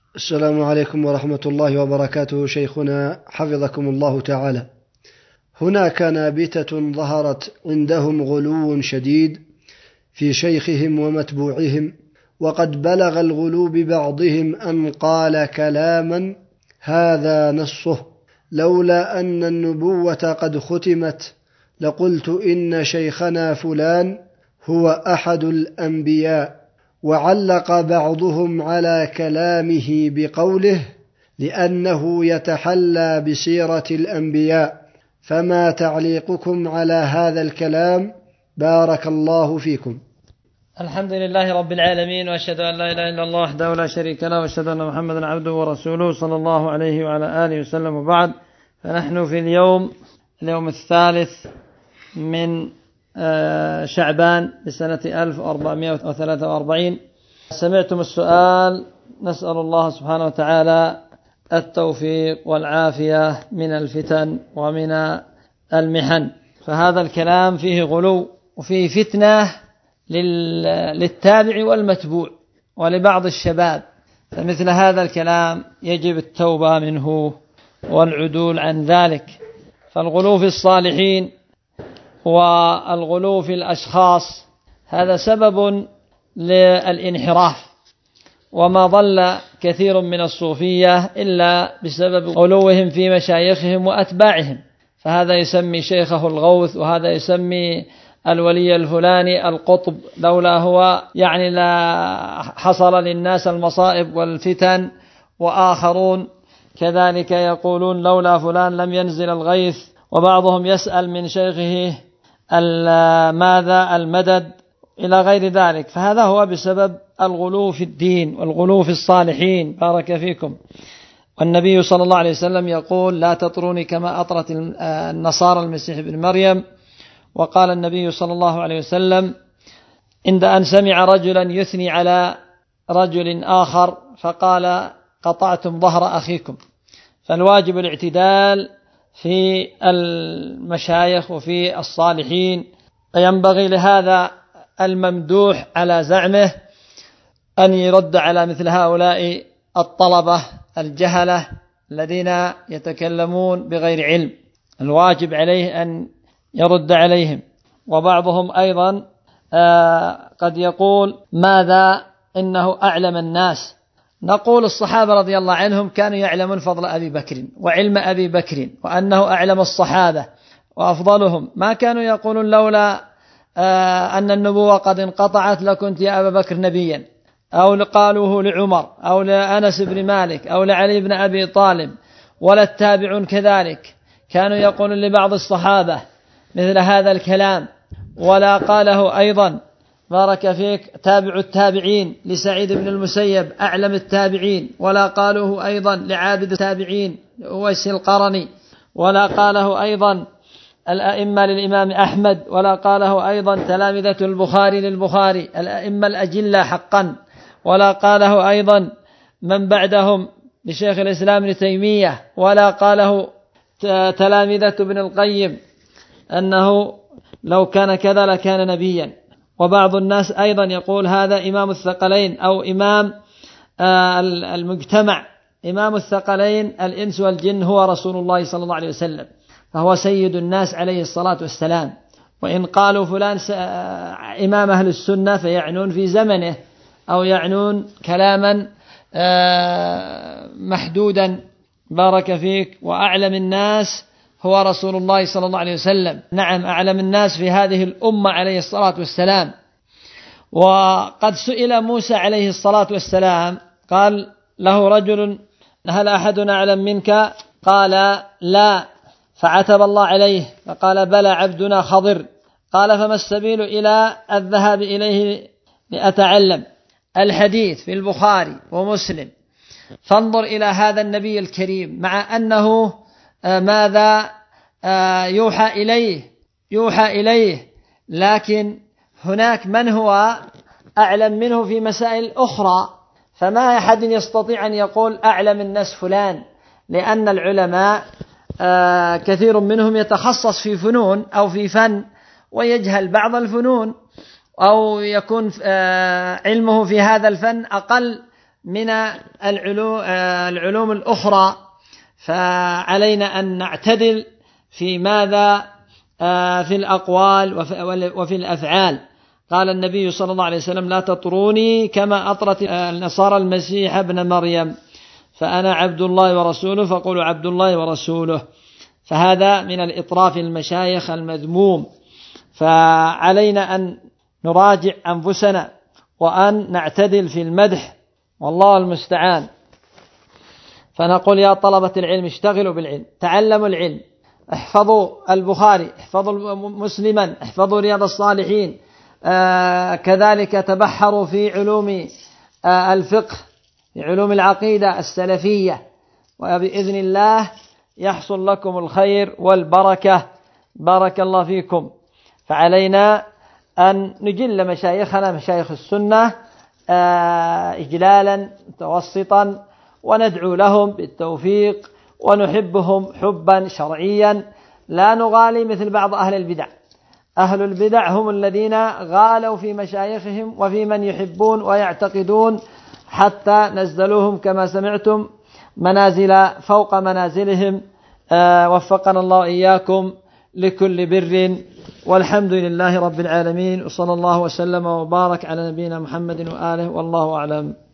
السلام عليكم ورحمة الله وبركاته. شيخنا حفظكم الله تعالى، هناك نابتة ظهرت عندهم غلو شديد في شيخهم ومتبوعهم، وقد بلغ الغلو ببعضهم أن قال كلاما هذا نصه: لولا أن النبوة قد ختمت لقلت إن شيخنا فلان هو أحد الأنبياء. وعلق بعضهم على كلامه بقوله: لأنه يتحلى بسيرة الأنبياء. فما تعليقكم على هذا الكلام؟ بارك الله فيكم. الحمد لله رب العالمين، وأشهد أن لا إله إلا الله وحده لا شريك له، وأشهد أن محمدا عبده ورسوله صلى الله عليه وعلى آله وسلم. وبعد، فنحن في اليوم الثالث من شعبان لسنة 1443. سمعتم السؤال، نسأل الله سبحانه وتعالى التوفيق والعافية من الفتن ومن المحن. فهذا الكلام فيه غلو وفيه فتنة للتابع والمتبوع ولبعض الشباب، فمثل هذا الكلام يجب التوبة منه والعدول عن ذلك. فالغلو في الصالحين والغلو في الأشخاص هذا سبب للانحراف، وما ضل كثير من الصوفية إلا بسبب غلوهم في مشايخهم وأتباعهم، فهذا يسمي شيخه الغوث، وهذا يسمي الولي الفلاني القطب، لولا هو يعني لا حصل للناس المصائب والفتن. وآخرون كذلك يقولون لولا فلان لم ينزل الغيث، وبعضهم يسأل من شيخه ماذا المدد إلى غير ذلك. فهذا هو بسبب الغلو في الدين والغلو في الصالحين. بارك فيكم. والنبي صلى الله عليه وسلم يقول: لا تطروني كما أطرت النصارى المسيح ابن مريم. وقال النبي صلى الله عليه وسلم عند أن سمع رجلا يثني على رجل آخر فقال: قطعتم ظهر أخيكم. فالواجب الاعتدال في المشايخ وفي الصالحين. ينبغي لهذا الممدوح على زعمه أن يرد على مثل هؤلاء الطلبة الجهلة الذين يتكلمون بغير علم، الواجب عليه أن يرد عليهم. وبعضهم أيضا قد يقول: ماذا إنه أعلم الناس. نقول: الصحابة رضي الله عنهم كانوا يعلمون فضل أبي بكر وعلم أبي بكر، وأنه أعلم الصحابة وأفضلهم. ما كانوا يقولون لولا أن النبوة قد انقطعت لكنت يا أبا بكر نبيا، أو قالوه لعمر أو لأنس بن مالك أو لعلي بن أبي طالب. ولا التابعون كذلك كانوا يقولون لبعض الصحابة مثل هذا الكلام. ولا قاله أيضا بارك فيك تابع التابعين لسعيد بن المسيب أعلم التابعين. ولا قالوه أيضا لعابد التابعين أويس القرني. ولا قاله أيضا الأئمة للإمام أحمد. ولا قاله أيضا تلامذة البخاري للبخاري الأئمة الأجلة حقا. ولا قاله أيضا من بعدهم لشيخ الإسلام ابن تيمية. ولا قاله تلامذة ابن القيم أنه لو كان كذا لكان نبيا. وبعض الناس أيضا يقول هذا إمام الثقلين أو إمام المجتمع. إمام الثقلين الإنس والجن هو رسول الله صلى الله عليه وسلم، فهو سيد الناس عليه الصلاة والسلام. وإن قالوا فلان إمام أهل السنة فيعنون في زمنه أو يعنون كلاما محدودا. بارك فيك. وأعلم الناس هو رسول الله صلى الله عليه وسلم. نعم، أعلم الناس في هذه الأمة عليه الصلاة والسلام. وقد سئل موسى عليه الصلاة والسلام قال له رجل: هل أحد أعلم منك؟ قال: لا. فعتب الله عليه فقال: بلى عبدنا خضر. قال: فما السبيل إلى الذهاب إليه لأتعلم؟ الحديث في البخاري ومسلم. فانظر إلى هذا النبي الكريم، مع أنه ماذا يوحى إليه، لكن هناك من هو أعلم منه في مسائل أخرى. فما أحد يستطيع أن يقول أعلم الناس فلان، لأن العلماء كثير منهم يتخصص في فنون أو في فن ويجهل بعض الفنون، أو يكون علمه في هذا الفن أقل من العلوم الأخرى، فعلينا أن نعتدل في ماذا؟ في الأقوال وفي الأفعال. قال النبي صلى الله عليه وسلم: لا تطروني كما أطرت النصارى المسيح ابن مريم، فأنا عبد الله ورسوله فقولوا عبد الله ورسوله. فهذا من الإطراف المشايخ المذموم، فعلينا أن نراجع أنفسنا وأن نعتدل في المدح، والله المستعان. فنقول يا طلبة العلم اشتغلوا بالعلم، تعلموا العلم، احفظوا البخاري، احفظوا مسلما، احفظوا رياض الصالحين، كذلك تبحروا في علوم الفقه، في علوم العقيدة السلفية، وبإذن الله يحصل لكم الخير والبركة. بارك الله فيكم. فعلينا أن نجل مشايخنا، مشايخ السنة، إجلالا متوسطا، وندعو لهم بالتوفيق، ونحبهم حبا شرعيا، لا نغالي مثل بعض أهل البدع. أهل البدع هم الذين غالوا في مشايخهم وفي من يحبون ويعتقدون، حتى نزلوهم كما سمعتم منازل فوق منازلهم. وفقنا الله إياكم لكل بر، والحمد لله رب العالمين، وصلى الله وسلم وبارك على نبينا محمد وآله، والله أعلم.